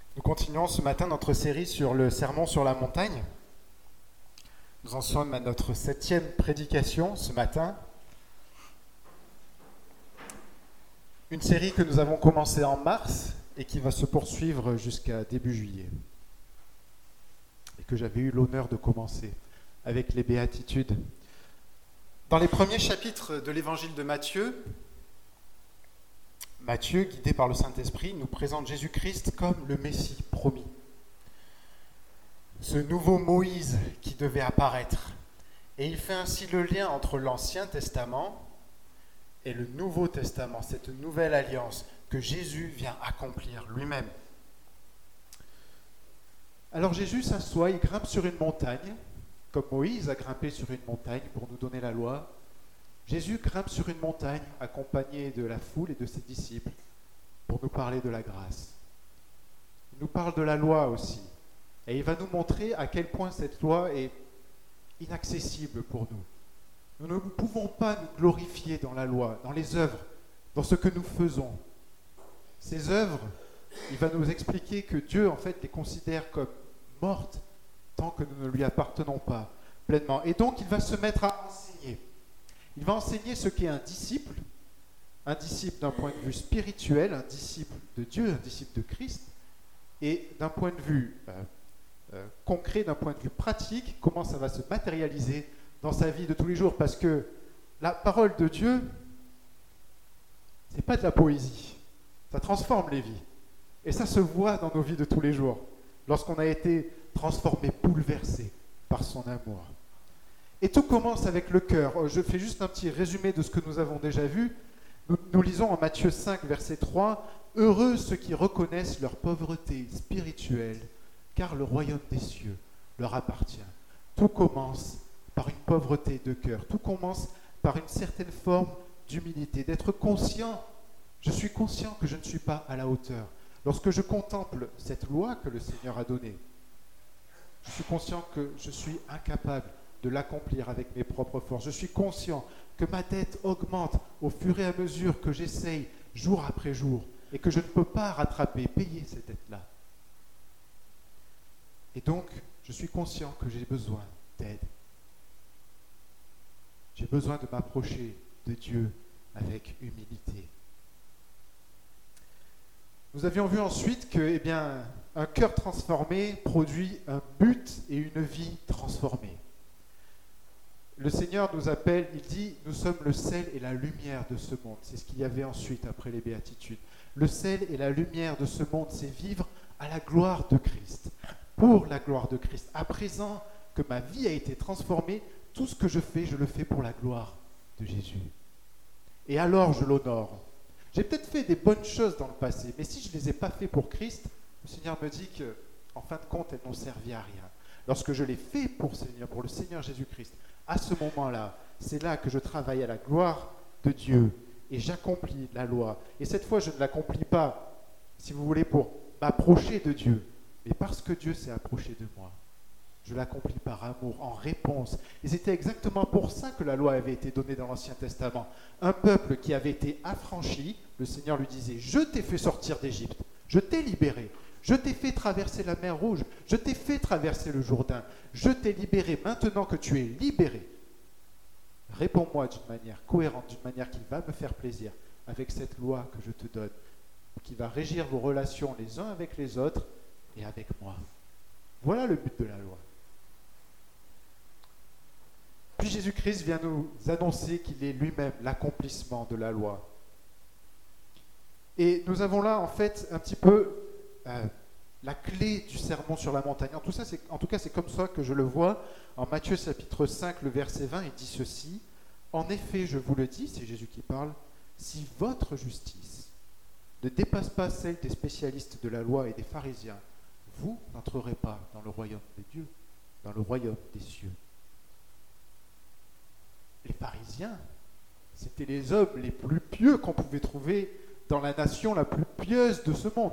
Nous continuons ce matin notre série sur le Sermon sur la montagne. Nous en sommes à notre 7e prédication ce matin. Une série que nous avons commencée en mars et qui va se poursuivre jusqu'à début juillet. Et que j'avais eu l'honneur de commencer avec les béatitudes. Dans les premiers chapitres de l'évangile de Matthieu, Matthieu, guidé par le Saint-Esprit, nous présente Jésus-Christ comme le Messie promis. Ce nouveau Moïse qui devait apparaître. Et il fait ainsi le lien entre l'Ancien Testament et le Nouveau Testament, cette nouvelle alliance que Jésus vient accomplir lui-même. Alors Jésus s'assoit, il grimpe sur une montagne, comme Moïse a grimpé sur une montagne pour nous donner la loi. Jésus grimpe sur une montagne accompagné de la foule et de ses disciples pour nous parler de la grâce. Il nous parle de la loi aussi. Et il va nous montrer à quel point cette loi est inaccessible pour nous. Nous ne pouvons pas nous glorifier dans la loi, dans les œuvres, dans ce que nous faisons. Ces œuvres, il va nous expliquer que Dieu, en fait, les considère comme mortes tant que nous ne lui appartenons pas pleinement. Et donc, il va se mettre à enseigner. Il va enseigner ce qu'est un disciple d'un point de vue spirituel, un disciple de Dieu, un disciple de Christ, et d'un point de vue concret, d'un point de vue pratique, comment ça va se matérialiser dans sa vie de tous les jours. Parce que la parole de Dieu, ce n'est pas de la poésie, ça transforme les vies. Et ça se voit dans nos vies de tous les jours, lorsqu'on a été transformé, bouleversé par son amour. Et tout commence avec le cœur. Je fais juste un petit résumé de ce que nous avons déjà vu. Nous lisons en Matthieu 5, verset 3, « Heureux ceux qui reconnaissent leur pauvreté spirituelle, car le royaume des cieux leur appartient. » Tout commence par une pauvreté de cœur. Tout commence par une certaine forme d'humilité, d'être conscient. Je suis conscient que je ne suis pas à la hauteur. Lorsque je contemple cette loi que le Seigneur a donnée, je suis conscient que je suis incapable de l'accomplir avec mes propres forces. Je suis conscient que ma dette augmente au fur et à mesure que j'essaye jour après jour et que je ne peux pas rattraper, payer cette dette-là. Et donc, je suis conscient que j'ai besoin d'aide. J'ai besoin de m'approcher de Dieu avec humilité. Nous avions vu ensuite que, un cœur transformé produit un but et une vie transformée. Le Seigneur nous appelle, il dit, nous sommes le sel et la lumière de ce monde. C'est ce qu'il y avait ensuite après les béatitudes. Le sel et la lumière de ce monde, c'est vivre à la gloire de Christ, pour la gloire de Christ. À présent que ma vie a été transformée, tout ce que je le fais pour la gloire de Jésus. Et alors je l'honore. J'ai peut-être fait des bonnes choses dans le passé, mais si je ne les ai pas fait pour Christ, le Seigneur me dit qu'en fin de compte, elles n'ont servi à rien. Lorsque je l'ai fait pour le Seigneur Jésus-Christ, à ce moment-là, c'est là que je travaille à la gloire de Dieu et j'accomplis la loi. Et cette fois, je ne l'accomplis pas, si vous voulez, pour m'approcher de Dieu, mais parce que Dieu s'est approché de moi. Je l'accomplis par amour, en réponse. Et c'était exactement pour ça que la loi avait été donnée dans l'Ancien Testament. Un peuple qui avait été affranchi, le Seigneur lui disait « Je t'ai fait sortir d'Égypte, je t'ai libéré, je t'ai fait traverser la mer Rouge, je t'ai fait traverser le Jourdain, je t'ai libéré, maintenant que tu es libéré. Réponds-moi d'une manière cohérente, d'une manière qui va me faire plaisir, avec cette loi que je te donne, qui va régir vos relations les uns avec les autres et avec moi. » Voilà le but de la loi. Puis Jésus-Christ vient nous annoncer qu'il est lui-même l'accomplissement de la loi. Et nous avons là, en fait, un petit peu la clé du sermon sur la montagne. En tout cas, c'est comme ça que je le vois. En Matthieu chapitre 5, le verset 20, il dit ceci. « En effet, je vous le dis, c'est Jésus qui parle, si votre justice ne dépasse pas celle des spécialistes de la loi et des pharisiens, vous n'entrerez pas dans le royaume de Dieu, dans le royaume des cieux. » Les pharisiens, c'était les hommes les plus pieux qu'on pouvait trouver dans la nation la plus pieuse de ce monde.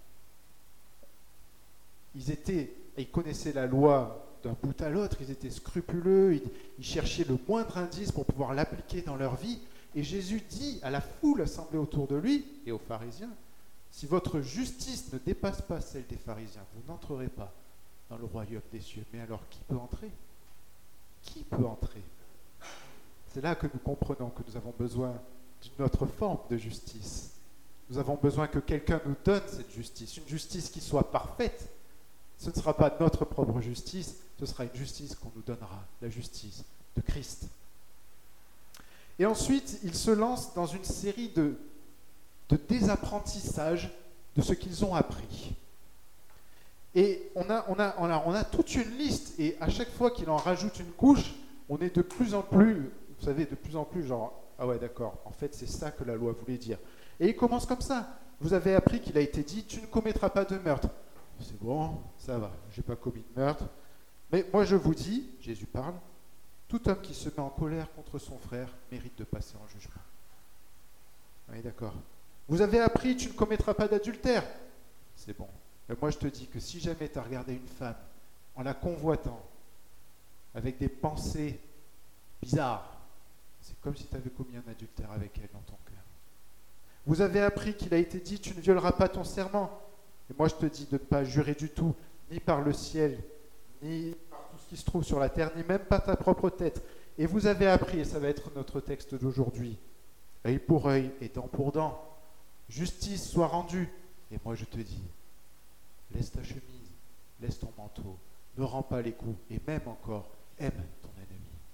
Ils connaissaient la loi d'un bout à l'autre, ils étaient scrupuleux, ils cherchaient le moindre indice pour pouvoir l'appliquer dans leur vie. Et Jésus dit à la foule assemblée autour de lui et aux pharisiens, si votre justice ne dépasse pas celle des pharisiens, vous n'entrerez pas dans le royaume des cieux. Mais alors, qui peut entrer? Qui peut entrer? C'est là que nous comprenons que nous avons besoin d'une autre forme de justice. Nous avons besoin que quelqu'un nous donne cette justice, une justice qui soit parfaite. Ce ne sera pas notre propre justice, ce sera une justice qu'on nous donnera, la justice de Christ. Et ensuite, ils se lancent dans une série de désapprentissage de ce qu'ils ont appris. Et on a toute une liste, et à chaque fois qu'il en rajoute une couche, on est de plus en plus, vous savez, de plus en plus genre, ah ouais d'accord, en fait c'est ça que la loi voulait dire. Et il commence comme ça. Vous avez appris qu'il a été dit, tu ne commettras pas de meurtre. C'est bon, ça va, j'ai pas commis de meurtre. Mais moi je vous dis, Jésus parle, tout homme qui se met en colère contre son frère mérite de passer en jugement. Oui, d'accord. Vous avez appris, tu ne commettras pas d'adultère. C'est bon. Mais moi je te dis que si jamais tu as regardé une femme en la convoitant, avec des pensées bizarres, c'est comme si tu avais commis un adultère avec elle dans ton cœur. Vous avez appris qu'il a été dit, tu ne violeras pas ton serment. Et moi je te dis de ne pas jurer du tout, ni par le ciel, ni par tout ce qui se trouve sur la terre, ni même par ta propre tête. Et vous avez appris, et ça va être notre texte d'aujourd'hui, œil pour œil et dent pour dent. Justice soit rendue. Et moi je te dis, laisse ta chemise, laisse ton manteau, ne rends pas les coups, et même encore, aime ton ennemi.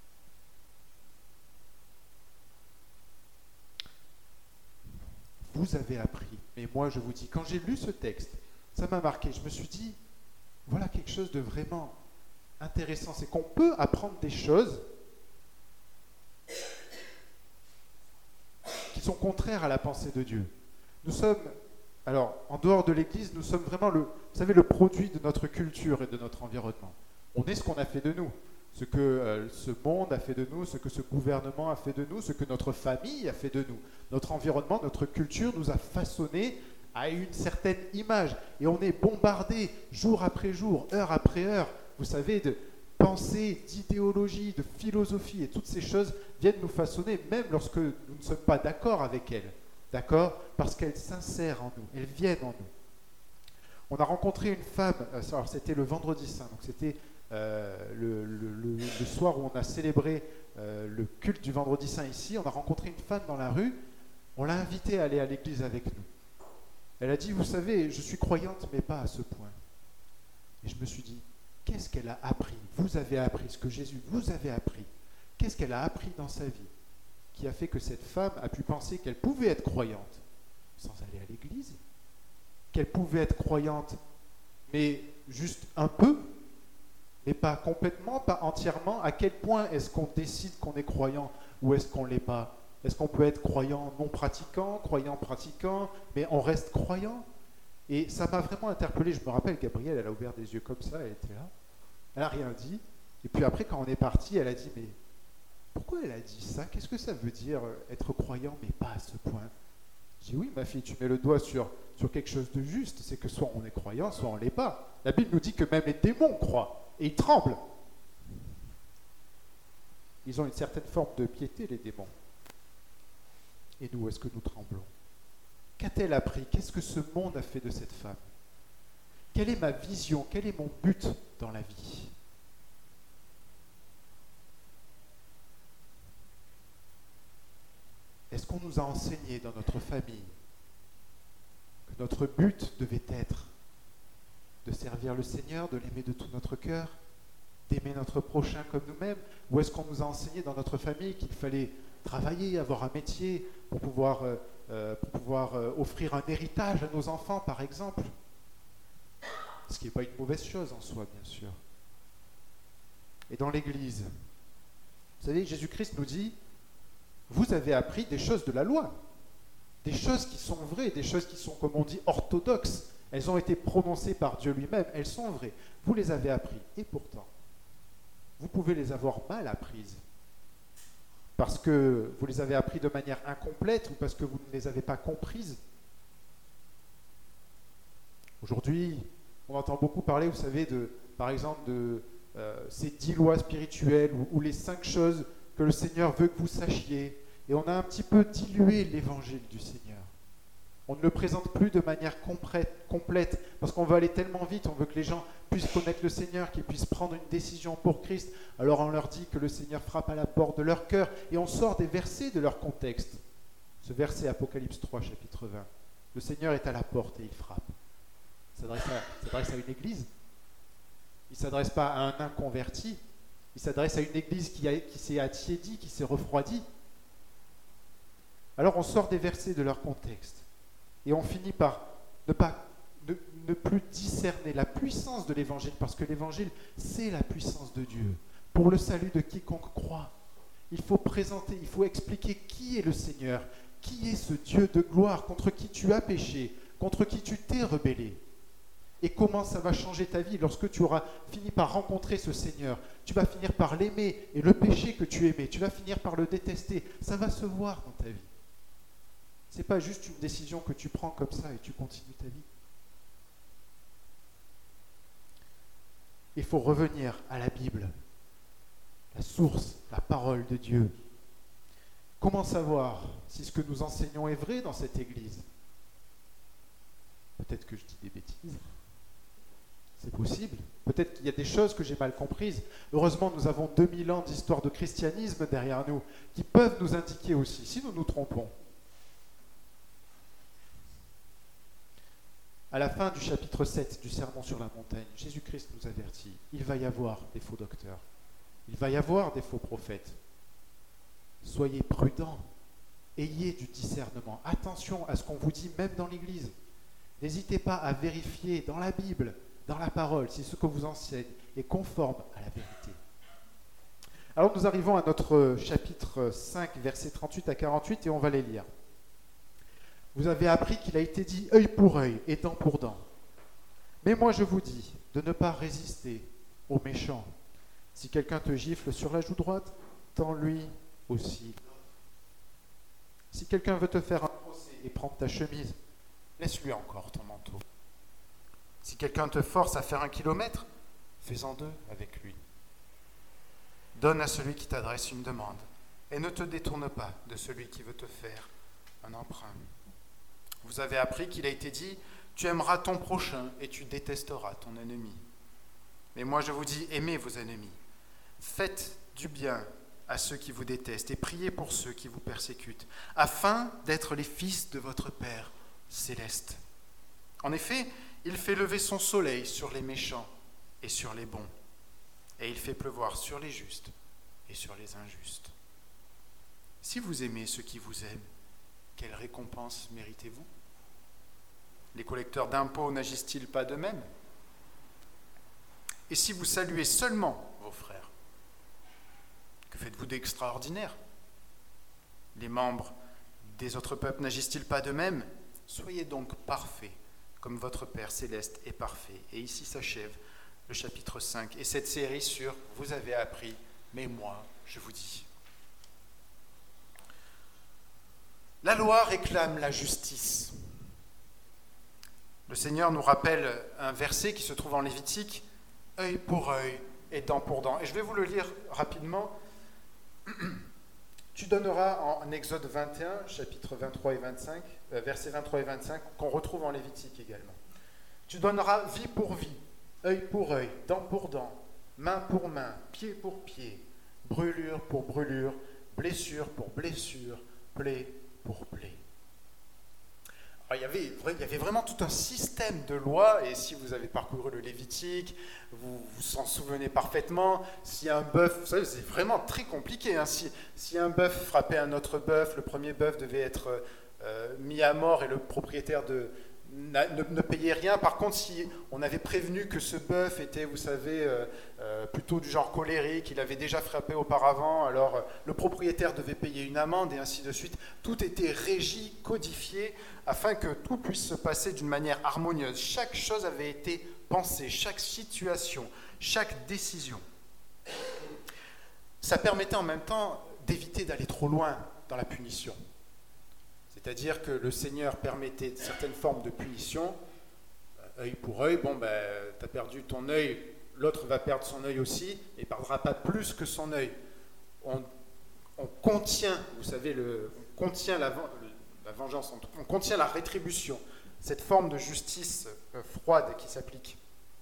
Vous avez appris, mais moi je vous dis, quand j'ai lu ce texte, ça m'a marqué, je me suis dit, voilà quelque chose de vraiment intéressant, c'est qu'on peut apprendre des choses qui sont contraires à la pensée de Dieu. Nous sommes, alors en dehors de l'Église, nous sommes vraiment vous savez, le produit de notre culture et de notre environnement. On est ce qu'on a fait de nous, ce que ce monde a fait de nous, ce que ce gouvernement a fait de nous, ce que notre famille a fait de nous. Notre environnement, notre culture nous a façonnés à une certaine image. Et on est bombardé jour après jour, heure après heure, vous savez, de pensées, d'idéologies, de philosophie. Et toutes ces choses viennent nous façonner, même lorsque nous ne sommes pas d'accord avec elles. D'accord? Parce qu'elles s'insèrent en nous, elles viennent en nous. On a rencontré une femme, alors c'était le vendredi saint, donc c'était le soir où on a célébré le culte du vendredi saint ici. On a rencontré une femme dans la rue, on l'a invitée à aller à l'église avec nous. Elle a dit, vous savez, je suis croyante, mais pas à ce point. Et je me suis dit, qu'est-ce qu'elle a appris? Vous avez appris ce que Jésus vous avait appris. Qu'est-ce qu'elle a appris dans sa vie qui a fait que cette femme a pu penser qu'elle pouvait être croyante sans aller à l'église? Qu'elle pouvait être croyante, mais juste un peu, mais pas complètement, pas entièrement. À quel point est-ce qu'on décide qu'on est croyant ou est-ce qu'on ne l'est pas? Est-ce qu'on peut être croyant non pratiquant, croyant pratiquant, mais on reste croyant? Et ça m'a vraiment interpellé. Je me rappelle, Gabrielle, elle a ouvert des yeux comme ça, elle était là. Elle n'a rien dit. Et puis après, quand on est parti, elle a dit, mais pourquoi elle a dit ça? Qu'est-ce que ça veut dire être croyant, mais pas à ce point? J'ai dit, oui, ma fille, tu mets le doigt sur quelque chose de juste. C'est que soit on est croyant, soit on ne l'est pas. La Bible nous dit que même les démons croient et ils tremblent. Ils ont une certaine forme de piété, les démons. Et nous, est-ce que nous tremblons? Qu'a-t-elle appris? Qu'est-ce que ce monde a fait de cette femme? Quelle est ma vision? Quel est mon but dans la vie? Est-ce qu'on nous a enseigné dans notre famille que notre but devait être de servir le Seigneur, de l'aimer de tout notre cœur, d'aimer notre prochain comme nous-mêmes? Ou est-ce qu'on nous a enseigné dans notre famille qu'il fallait travailler, avoir un métier pour pouvoir offrir un héritage à nos enfants, par exemple? Ce qui n'est pas une mauvaise chose en soi, bien sûr. Et dans l'Église, vous savez, Jésus-Christ nous dit, vous avez appris des choses de la loi, des choses qui sont vraies, des choses qui sont, comme on dit, orthodoxes. Elles ont été prononcées par Dieu lui-même, elles sont vraies. Vous les avez apprises. Et pourtant, vous pouvez les avoir mal apprises. Parce que vous les avez apprises de manière incomplète ou parce que vous ne les avez pas comprises. Aujourd'hui, on entend beaucoup parler, vous savez, par exemple, de ces 10 lois spirituelles ou les 5 choses que le Seigneur veut que vous sachiez. Et on a un petit peu dilué l'évangile du Seigneur. On ne le présente plus de manière complète, parce qu'on veut aller tellement vite, on veut que les gens puissent connaître le Seigneur, qu'ils puissent prendre une décision pour Christ. Alors on leur dit que le Seigneur frappe à la porte de leur cœur, et on sort des versets de leur contexte. Ce verset Apocalypse 3, chapitre 20. Le Seigneur est à la porte et il frappe. Il s'adresse à une église. Il ne s'adresse pas à un inconverti. Il s'adresse à une église qui s'est attiédie, qui s'est refroidie. Alors on sort des versets de leur contexte. Et on finit par ne plus discerner la puissance de l'évangile, parce que l'évangile, c'est la puissance de Dieu pour le salut de quiconque croit. Il faut présenter, il faut expliquer qui est le Seigneur, qui est ce Dieu de gloire contre qui tu as péché, contre qui tu t'es rebellé. Et comment ça va changer ta vie lorsque tu auras fini par rencontrer ce Seigneur. Tu vas finir par l'aimer, et le péché que tu aimais, tu vas finir par le détester. Ça va se voir dans ta vie. Ce n'est pas juste une décision que tu prends comme ça et tu continues ta vie. Il faut revenir à la Bible, la source, la parole de Dieu. Comment savoir si ce que nous enseignons est vrai dans cette église? Peut-être que je dis des bêtises. C'est possible. Peut-être qu'il y a des choses que j'ai mal comprises. Heureusement, nous avons 2000 ans d'histoire de christianisme derrière nous qui peuvent nous indiquer aussi si nous nous trompons. À la fin du chapitre 7 du Sermon sur la montagne, Jésus-Christ nous avertit, il va y avoir des faux docteurs, il va y avoir des faux prophètes. Soyez prudents, ayez du discernement, attention à ce qu'on vous dit même dans l'Église. N'hésitez pas à vérifier dans la Bible, dans la parole, si ce que vous enseigne est conforme à la vérité. Alors nous arrivons à notre chapitre 5, versets 38 à 48, et on va les lire. Vous avez appris qu'il a été dit œil pour œil et dent pour dent. Mais moi je vous dis de ne pas résister aux méchants. Si quelqu'un te gifle sur la joue droite, tends-lui aussi. Si quelqu'un veut te faire un procès et prendre ta chemise, laisse-lui encore ton manteau. Si quelqu'un te force à faire 1 kilomètre, fais-en 2 avec lui. Donne à celui qui t'adresse une demande et ne te détourne pas de celui qui veut te faire un emprunt. Vous avez appris qu'il a été dit « Tu aimeras ton prochain et tu détesteras ton ennemi. » Mais moi je vous dis « Aimez vos ennemis. Faites du bien à ceux qui vous détestent et priez pour ceux qui vous persécutent, afin d'être les fils de votre Père céleste. En effet, il fait lever son soleil sur les méchants et sur les bons, et il fait pleuvoir sur les justes et sur les injustes. Si vous aimez ceux qui vous aiment, quelle récompense méritez-vous? Les collecteurs d'impôts n'agissent-ils pas de même? Et si vous saluez seulement vos frères, que faites-vous d'extraordinaire? Les membres des autres peuples n'agissent-ils pas de même? Soyez donc parfaits, comme votre Père céleste est parfait. Et ici s'achève le chapitre 5 et cette série sur « Vous avez appris, mais moi, je vous dis ». La loi réclame la justice. Le Seigneur nous rappelle un verset qui se trouve en Lévitique, « œil pour œil et dent pour dent ». Et je vais vous le lire rapidement. Tu donneras en Exode 21, chapitre 23 et 25, versets 23 et 25, qu'on retrouve en Lévitique également. Tu donneras vie pour vie, œil pour œil, dent pour dent, main pour main, pied pour pied, brûlure pour brûlure, blessure pour blessure, plaie pour plaie. Alors, il y avait vraiment tout un système de lois, et si vous avez parcouru le Lévitique, vous vous en souvenez parfaitement. Si un bœuf, vous savez, c'est vraiment très compliqué, hein. Si un bœuf frappait un autre bœuf, le premier bœuf devait être mis à mort et le propriétaire ne payait rien. Par contre, si on avait prévenu que ce bœuf était, vous savez, plutôt du genre colérique, il avait déjà frappé auparavant, alors le propriétaire devait payer une amende et ainsi de suite. Tout était régi, codifié, afin que tout puisse se passer d'une manière harmonieuse. Chaque chose avait été pensée, chaque situation, chaque décision. Ça permettait en même temps d'éviter d'aller trop loin dans la punition. C'est-à-dire que le Seigneur permettait certaines formes de punition, œil pour œil, tu as perdu ton œil, l'autre va perdre son œil aussi, et il ne perdra pas plus que son œil. On contient, vous savez, on contient la la vengeance, on contient la rétribution, cette forme de justice froide qui s'applique.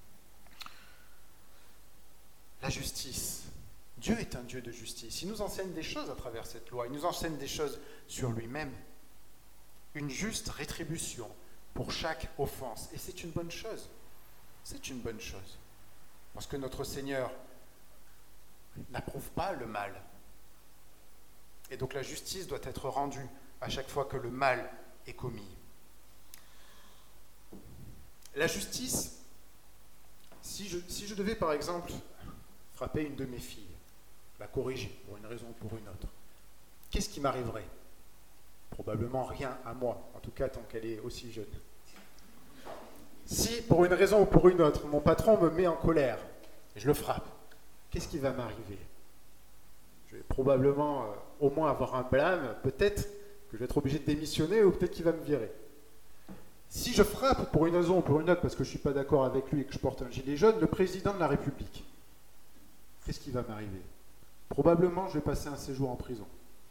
La justice. Dieu est un Dieu de justice. Il nous enseigne des choses à travers cette loi. Il nous enseigne des choses sur lui-même. Une juste rétribution pour chaque offense. Et c'est une bonne chose. C'est une bonne chose. Parce que notre Seigneur n'approuve pas le mal. Et donc la justice doit être rendue à chaque fois que le mal est commis. La justice, si je devais par exemple frapper une de mes filles, la corriger pour une raison ou pour une autre, qu'est-ce qui m'arriverait ? Probablement rien à moi, en tout cas tant qu'elle est aussi jeune. Si pour une raison ou pour une autre, mon patron me met en colère et je le frappe, qu'est-ce qui va m'arriver ? Je vais probablement au moins avoir un blâme, peut-être que je vais être obligé de démissionner ou peut-être qu'il va me virer. Si je frappe pour une raison ou pour une autre parce que je ne suis pas d'accord avec lui et que je porte un gilet jaune, le président de la République, qu'est-ce qui va m'arriver ? Probablement, je vais passer un séjour en prison.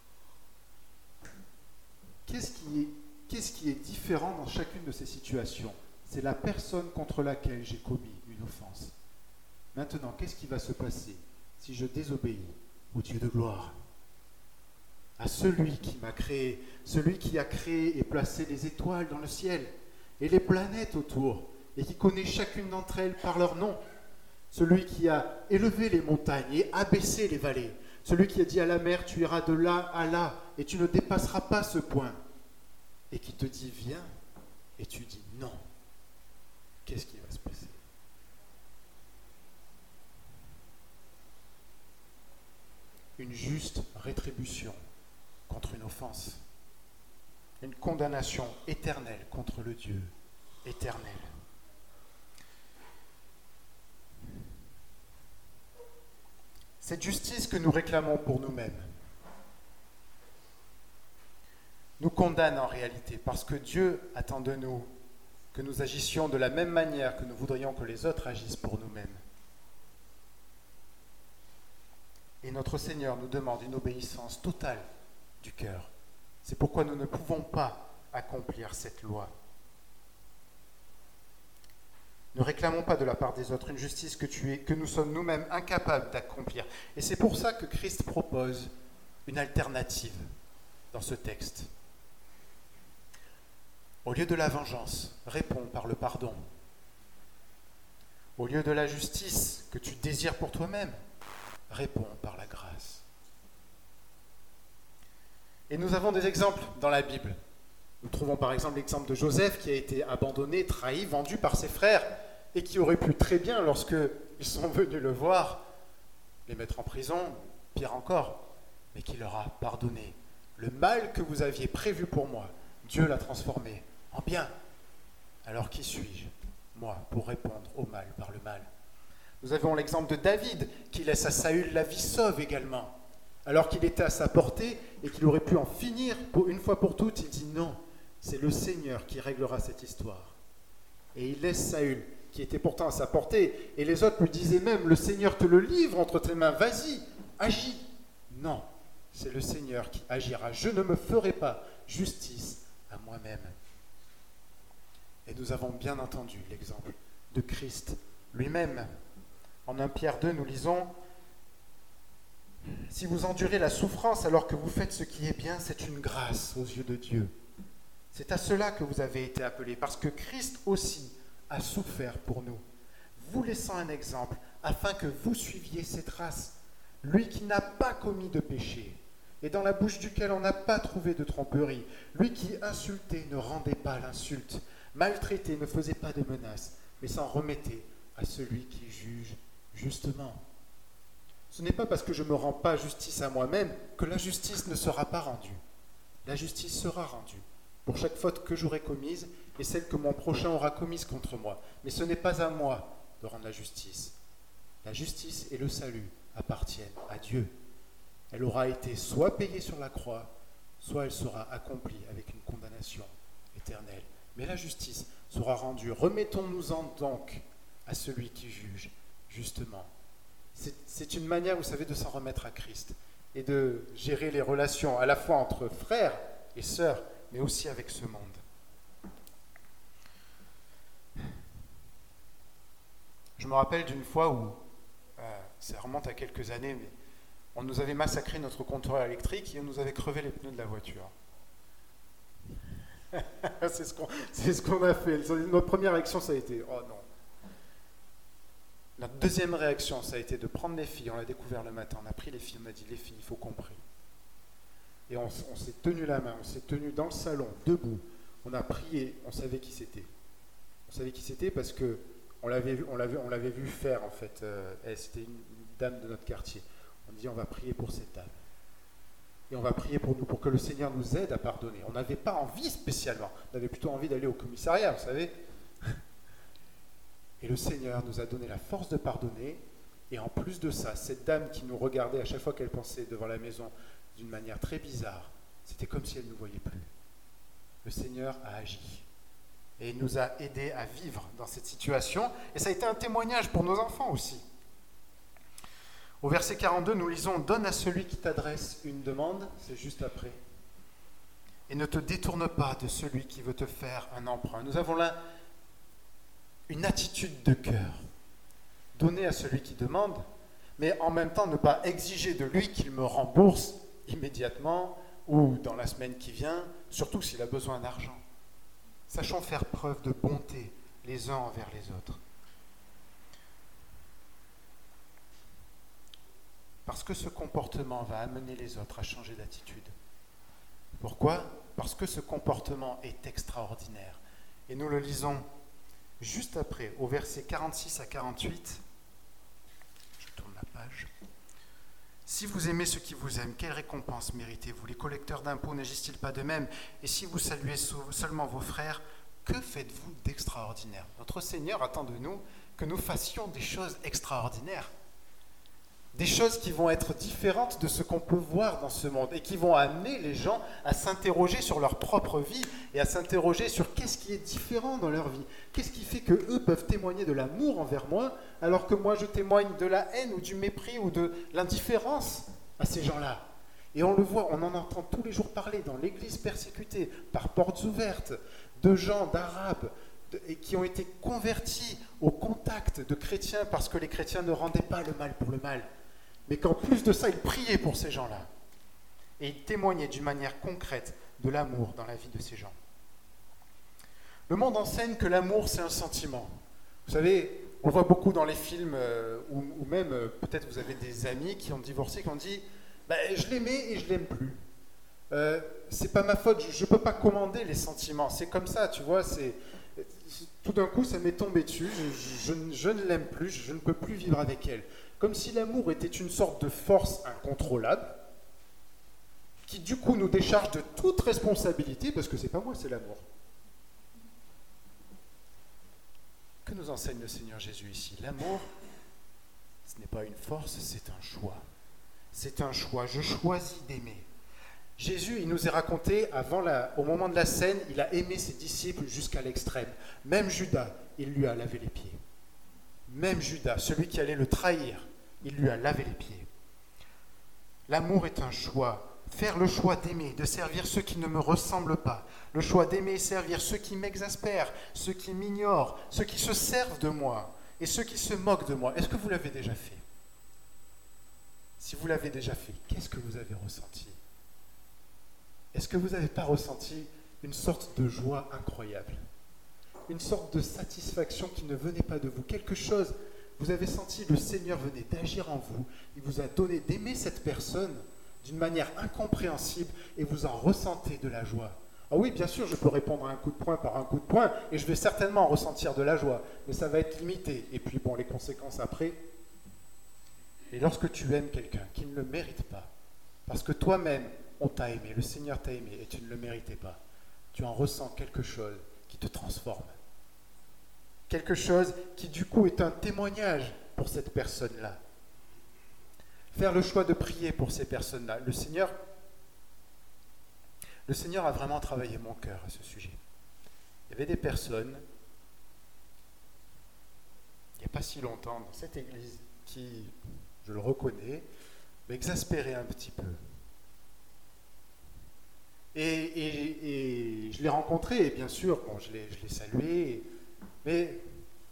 Qu'est-ce qui est différent dans chacune de ces situations ? C'est la personne contre laquelle j'ai commis une offense. Maintenant, qu'est-ce qui va se passer si je désobéis au Dieu de gloire ? À celui qui m'a créé, celui qui a créé et placé les étoiles dans le ciel et les planètes autour, et qui connaît chacune d'entre elles par leur nom. Celui qui a élevé les montagnes et abaissé les vallées. Celui qui a dit à la mer, tu iras de là à là, et tu ne dépasseras pas ce point. Et qui te dit, viens, et tu dis non. Qu'est-ce qui va se passer ? Une juste rétribution contre une offense. Une condamnation éternelle contre le Dieu éternel. Cette justice que nous réclamons pour nous-mêmes nous condamne en réalité parce que Dieu attend de nous que nous agissions de la même manière que nous voudrions que les autres agissent pour nous-mêmes. Et notre Seigneur nous demande une obéissance totale du cœur. C'est pourquoi nous ne pouvons pas accomplir cette loi. Ne réclamons pas de la part des autres une justice que nous sommes nous-mêmes incapables d'accomplir. Et c'est pour ça que Christ propose une alternative dans ce texte. Au lieu de la vengeance, réponds par le pardon. Au lieu de la justice que tu désires pour toi-même, réponds par la grâce. Et nous avons des exemples dans la Bible. Nous trouvons par exemple l'exemple de Joseph qui a été abandonné, trahi, vendu par ses frères et qui aurait pu très bien, lorsqu'ils sont venus le voir, les mettre en prison, pire encore, mais qui leur a pardonné. Le mal que vous aviez prévu pour moi, Dieu l'a transformé en bien. Alors qui suis-je, moi, pour répondre au mal par le mal ? Nous avons l'exemple de David qui laisse à Saül la vie sauve également. Alors qu'il était à sa portée et qu'il aurait pu en finir une fois pour toutes, il dit non, c'est le Seigneur qui réglera cette histoire. Et il laisse Saül, qui était pourtant à sa portée, et les autres lui disaient même, le Seigneur te le livre entre tes mains, vas-y, agis. Non, c'est le Seigneur qui agira. Je ne me ferai pas justice à moi-même. Et nous avons bien entendu l'exemple de Christ lui-même. En 1 Pierre 2, nous lisons « Si vous endurez la souffrance alors que vous faites ce qui est bien, c'est une grâce aux yeux de Dieu. C'est à cela que vous avez été appelés, parce que Christ aussi a souffert pour nous, vous laissant un exemple, afin que vous suiviez ses traces. Lui qui n'a pas commis de péché, et dans la bouche duquel on n'a pas trouvé de tromperie. Lui qui insultait ne rendait pas l'insulte, maltraitait ne faisait pas de menaces, mais s'en remettait à celui qui juge justement. Ce n'est pas parce que je ne me rends pas justice à moi-même que la justice ne sera pas rendue. La justice sera rendue pour chaque faute que j'aurai commise et celle que mon prochain aura commise contre moi. Mais ce n'est pas à moi de rendre la justice. La justice et le salut appartiennent à Dieu. Elle aura été soit payée sur la croix, soit elle sera accomplie avec une condamnation éternelle. Mais la justice sera rendue. Remettons-nous-en donc à celui qui juge justement. C'est une manière, vous savez, de s'en remettre à Christ et de gérer les relations à la fois entre frères et sœurs, mais aussi avec ce monde. Je me rappelle d'une fois où, ça remonte à quelques années, mais on nous avait massacré notre compteur électrique et on nous avait crevé les pneus de la voiture. c'est ce qu'on a fait. Notre première réaction, ça a été « Oh non ». Notre deuxième réaction, ça a été de prendre les filles. On l'a découvert le matin. On a pris les filles, on a dit « Les filles, il faut qu'on prie ». Et on s'est tenu la main, on s'est tenu dans le salon, debout. On a prié, on savait qui c'était. On savait qui c'était parce que on l'avait vu faire, en fait. C'était une dame de notre quartier. On dit, on va prier pour cette dame. Et on va prier pour nous, pour que le Seigneur nous aide à pardonner. On n'avait pas envie spécialement. On avait plutôt envie d'aller au commissariat, vous savez. Et le Seigneur nous a donné la force de pardonner. Et en plus de ça, cette dame qui nous regardait à chaque fois qu'elle passait devant la maison d'une manière très bizarre, c'était comme si elle ne nous voyait plus. Le Seigneur a agi. Et il nous a aidés à vivre dans cette situation. Et ça a été un témoignage pour nos enfants aussi. Au verset 42, nous lisons « Donne à celui qui t'adresse une demande », c'est juste après. « Et ne te détourne pas de celui qui veut te faire un emprunt. » Nous avons là une attitude de cœur. Donner à celui qui demande, mais en même temps ne pas exiger de lui qu'il me rembourse immédiatement ou dans la semaine qui vient, surtout s'il a besoin d'argent. Sachons faire preuve de bonté les uns envers les autres. Parce que ce comportement va amener les autres à changer d'attitude. Pourquoi ? Parce que ce comportement est extraordinaire. Et nous le lisons juste après, au verset 46 à 48. Je tourne la page. « Si vous aimez ceux qui vous aiment, quelle récompense méritez-vous ? Les collecteurs d'impôts n'agissent-ils pas de même ? Et si vous saluez seulement vos frères, que faites-vous d'extraordinaire ?» Notre Seigneur attend de nous que nous fassions des choses extraordinaires. Des choses qui vont être différentes de ce qu'on peut voir dans ce monde et qui vont amener les gens à s'interroger sur leur propre vie et à s'interroger sur qu'est-ce qui est différent dans leur vie. Qu'est-ce qui fait qu'eux peuvent témoigner de l'amour envers moi alors que moi je témoigne de la haine ou du mépris ou de l'indifférence à ces gens-là. Et on le voit, on en entend tous les jours parler dans l'église persécutée, par portes ouvertes, de gens, d'Arabes, et qui ont été convertis au contact de chrétiens parce que les chrétiens ne rendaient pas le mal pour le mal. Mais qu'en plus de ça, ils priaient pour ces gens-là. Et ils témoignaient d'une manière concrète de l'amour dans la vie de ces gens. Le monde enseigne que l'amour, c'est un sentiment. Vous savez, on le voit beaucoup dans les films, ou même peut-être vous avez des amis qui ont divorcé, qui ont dit « je l'aimais et je l'aime plus. C'est pas ma faute, je peux pas commander les sentiments. C'est comme ça, tu vois, tout d'un coup, ça m'est tombé dessus, je ne l'aime plus, je ne peux plus vivre avec elle. » Comme si l'amour était une sorte de force incontrôlable, qui du coup nous décharge de toute responsabilité, parce que c'est pas moi, c'est l'amour. Que nous enseigne le Seigneur Jésus ici ? L'amour, ce n'est pas une force, c'est un choix. C'est un choix, je choisis d'aimer. Jésus, il nous est raconté, au moment de la scène, il a aimé ses disciples jusqu'à l'extrême. Même Judas, il lui a lavé les pieds. Même Judas, celui qui allait le trahir, il lui a lavé les pieds. L'amour est un choix. Faire le choix d'aimer, de servir ceux qui ne me ressemblent pas. Le choix d'aimer et servir ceux qui m'exaspèrent, ceux qui m'ignorent, ceux qui se servent de moi et ceux qui se moquent de moi. Est-ce que vous l'avez déjà fait ? Si vous l'avez déjà fait, qu'est-ce que vous avez ressenti ? Est-ce que vous n'avez pas ressenti une sorte de joie incroyable ? Une sorte de satisfaction qui ne venait pas de vous. Quelque chose, vous avez senti le Seigneur venait d'agir en vous. Il vous a donné d'aimer cette personne d'une manière incompréhensible et vous en ressentez de la joie. Ah oui, bien sûr, je peux répondre à un coup de poing par un coup de poing et je vais certainement ressentir de la joie, mais ça va être limité. Et puis bon, les conséquences après. Et lorsque tu aimes quelqu'un qui ne le mérite pas, parce que toi-même, on t'a aimé, le Seigneur t'a aimé et tu ne le méritais pas, tu en ressens quelque chose qui te transforme. Quelque chose qui du coup est un témoignage pour cette personne-là. Faire le choix de prier pour ces personnes-là. Le Seigneur a vraiment travaillé mon cœur à ce sujet. Il y avait des personnes, il n'y a pas si longtemps, dans cette église, qui, je le reconnais, m'exaspéraient un petit peu. Et je l'ai rencontré, et bien sûr, bon, je l'ai salué, mais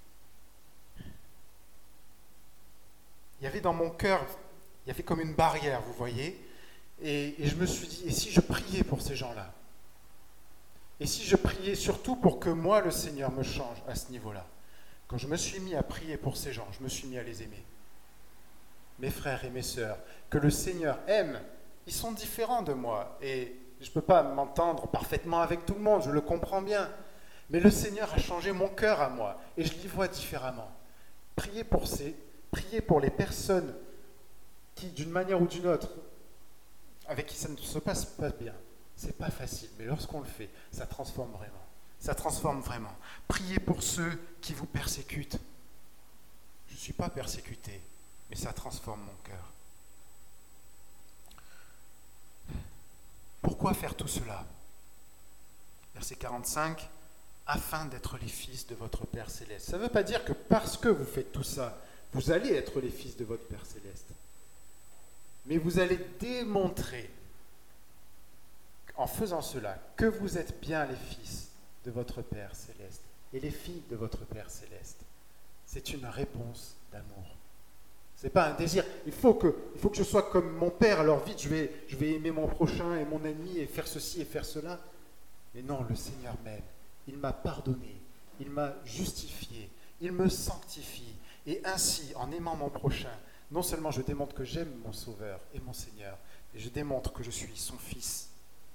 il y avait dans mon cœur, il y avait comme une barrière, vous voyez, et je me suis dit, et si je priais pour ces gens-là? Et si je priais surtout pour que moi, le Seigneur, me change à ce niveau-là? Quand je me suis mis à prier pour ces gens, je me suis mis à les aimer. Mes frères et mes sœurs, que le Seigneur aime, ils sont différents de moi, et je ne peux pas m'entendre parfaitement avec tout le monde, je le comprends bien, mais le Seigneur a changé mon cœur à moi, et je l'y vois différemment. Priez pour les personnes qui, d'une manière ou d'une autre, avec qui ça ne se passe pas bien, c'est pas facile, mais lorsqu'on le fait, ça transforme vraiment. Ça transforme vraiment. Priez pour ceux qui vous persécutent. Je ne suis pas persécuté, mais ça transforme mon cœur. Pourquoi faire tout cela? Verset 45, afin d'être les fils de votre Père Céleste. Ça ne veut pas dire que parce que vous faites tout ça, vous allez être les fils de votre Père Céleste. Mais vous allez démontrer, en faisant cela, que vous êtes bien les fils de votre Père Céleste et les filles de votre Père Céleste. C'est une réponse d'amour. Ce n'est pas un désir. Il faut que je sois comme mon Père, alors vite je vais aimer mon prochain et mon ennemi et faire ceci et faire cela. Mais non, le Seigneur m'aime. Il m'a pardonné, il m'a justifié, il me sanctifie. Et ainsi, en aimant mon prochain, non seulement je démontre que j'aime mon Sauveur et mon Seigneur, mais je démontre que je suis son fils.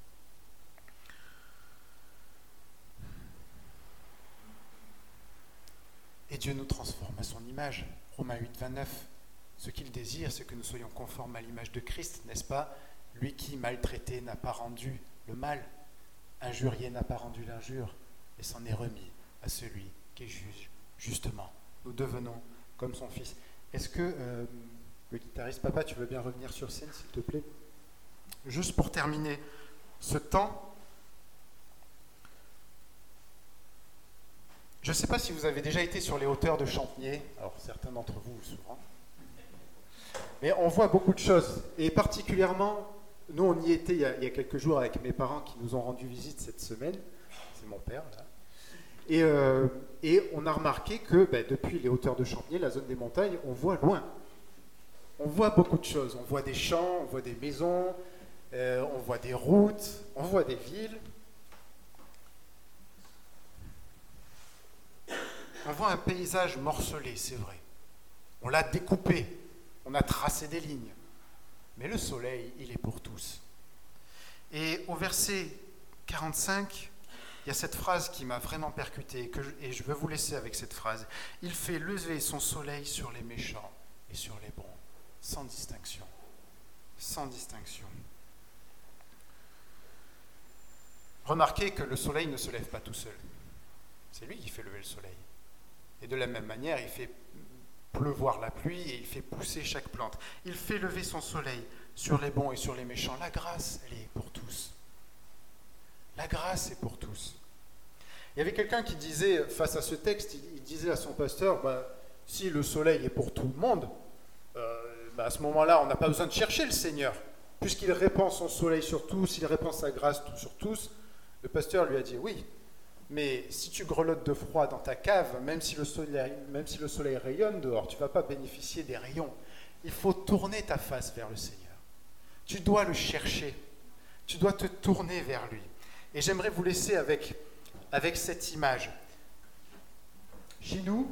Et Dieu nous transforme à son image. Romains 8, 29. Ce qu'il désire, c'est que nous soyons conformes à l'image de Christ, n'est-ce pas? Lui qui, maltraité, n'a pas rendu le mal, injurié n'a pas rendu l'injure, et s'en est remis à celui qui juge justement. Nous devenons comme son fils. Est-ce que le guitariste, papa, tu veux bien revenir sur scène, s'il te plaît? Juste pour terminer ce temps, je ne sais pas si vous avez déjà été sur les hauteurs de Champniers, alors certains d'entre vous souvent, mais on voit beaucoup de choses, et particulièrement, nous on y était il y a quelques jours avec mes parents qui nous ont rendu visite cette semaine, c'est mon père là, et on a remarqué que depuis les hauteurs de Champniers, la zone des montagnes, on voit loin. On voit beaucoup de choses, on voit des champs, on voit des maisons, on voit des routes, on voit des villes. On voit un paysage morcelé, c'est vrai. On l'a découpé, on a tracé des lignes. Mais le soleil, il est pour tous. Et au verset 45, il y a cette phrase qui m'a vraiment percuté, et je veux vous laisser avec cette phrase. Il fait lever son soleil sur les méchants et sur les bons, sans distinction. Sans distinction. Remarquez que le soleil ne se lève pas tout seul. C'est lui qui fait lever le soleil. Et de la même manière, il fait pleuvoir la pluie et il fait pousser chaque plante. Il fait lever son soleil sur les bons et sur les méchants. La grâce, elle est pour tous. La grâce est pour tous. Il y avait quelqu'un qui disait, face à ce texte, il disait à son pasteur, si le soleil est pour tout le monde, à ce moment-là, on n'a pas besoin de chercher le Seigneur. Puisqu'il répand son soleil sur tous, il répand sa grâce sur tous, le pasteur lui a dit, oui, mais si tu grelottes de froid dans ta cave, même si le soleil rayonne dehors, tu ne vas pas bénéficier des rayons. Il faut tourner ta face vers le Seigneur. Tu dois le chercher. Tu dois te tourner vers lui. Et j'aimerais vous laisser avec cette image. Chez nous,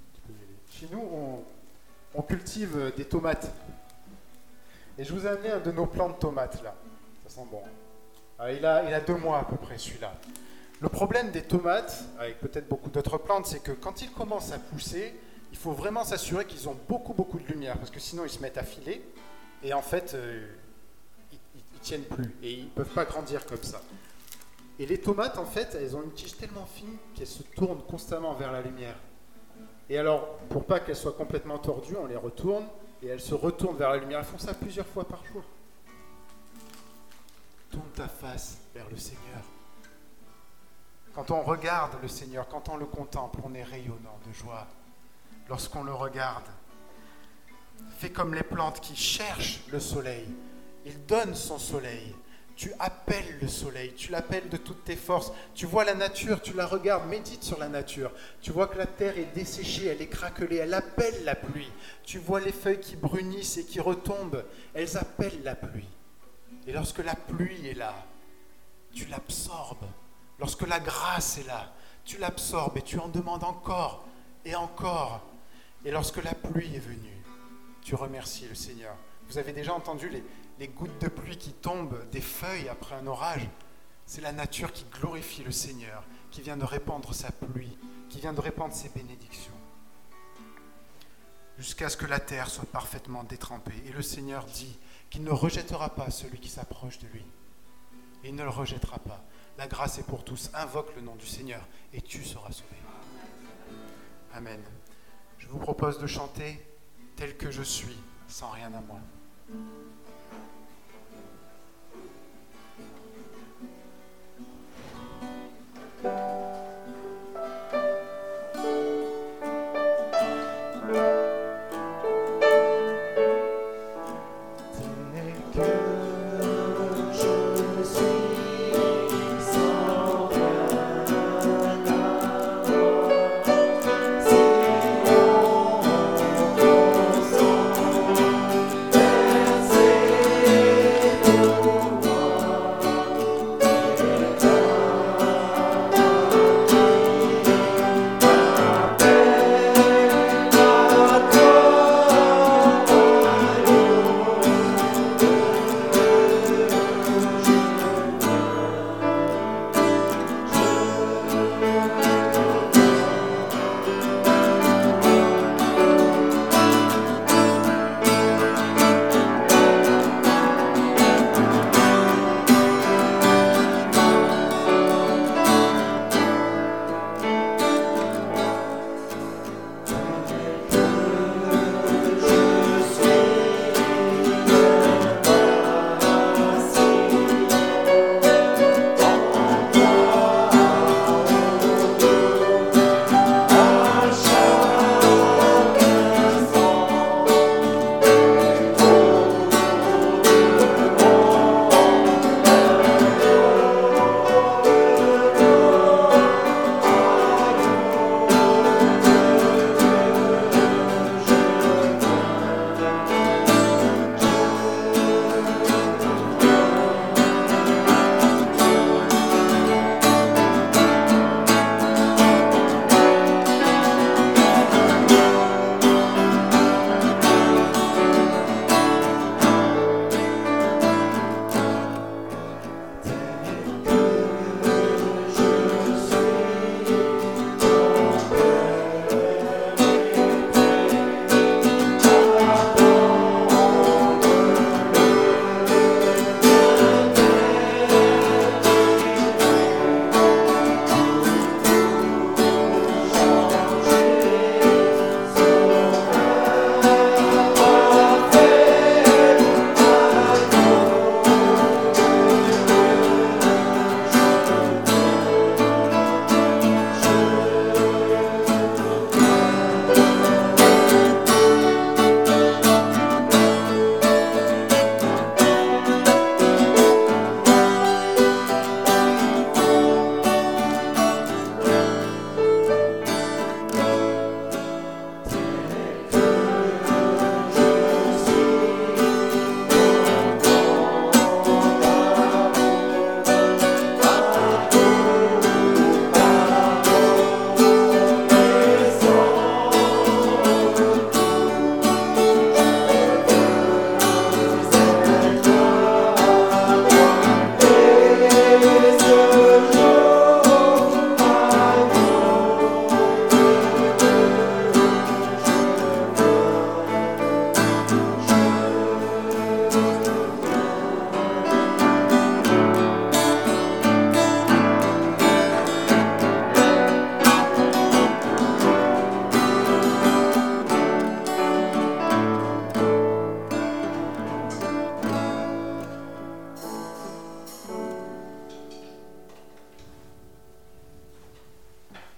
on cultive des tomates. Et je vous ai amené un de nos plants de tomates là. Ça sent bon. Alors, il a 2 mois à peu près celui-là. Le problème des tomates, avec peut-être beaucoup d'autres plantes, c'est que quand ils commencent à pousser, il faut vraiment s'assurer qu'ils ont beaucoup de lumière, parce que sinon ils se mettent à filer, et en fait, ils tiennent plus, et ils ne peuvent pas grandir comme ça. Et les tomates, en fait, elles ont une tige tellement fine qu'elles se tournent constamment vers la lumière. Et alors, pour pas qu'elles soient complètement tordues, on les retourne, et elles se retournent vers la lumière. Elles font ça plusieurs fois par jour. Tourne ta face vers le Seigneur. Quand on regarde le Seigneur, quand on le contemple, on est rayonnant de joie. Lorsqu'on le regarde, fais comme les plantes qui cherchent le soleil. Il donne son soleil. Tu appelles le soleil, tu l'appelles de toutes tes forces. Tu vois la nature, tu la regardes, médite sur la nature. Tu vois que la terre est desséchée, elle est craquelée, elle appelle la pluie. Tu vois les feuilles qui brunissent et qui retombent, elles appellent la pluie. Et lorsque la pluie est là, tu l'absorbes. Lorsque la grâce est là, tu l'absorbes et tu en demandes encore et encore. Et lorsque la pluie est venue, tu remercies le Seigneur. Vous avez déjà entendu les gouttes de pluie qui tombent des feuilles après un orage? C'est la nature qui glorifie le Seigneur, qui vient de répandre sa pluie, qui vient de répandre ses bénédictions. Jusqu'à ce que la terre soit parfaitement détrempée. Et le Seigneur dit qu'il ne rejettera pas celui qui s'approche de lui. Et il ne le rejettera pas. La grâce est pour tous. Invoque le nom du Seigneur et tu seras sauvé. Amen. Je vous propose de chanter « Tel que je suis, sans rien à moi ».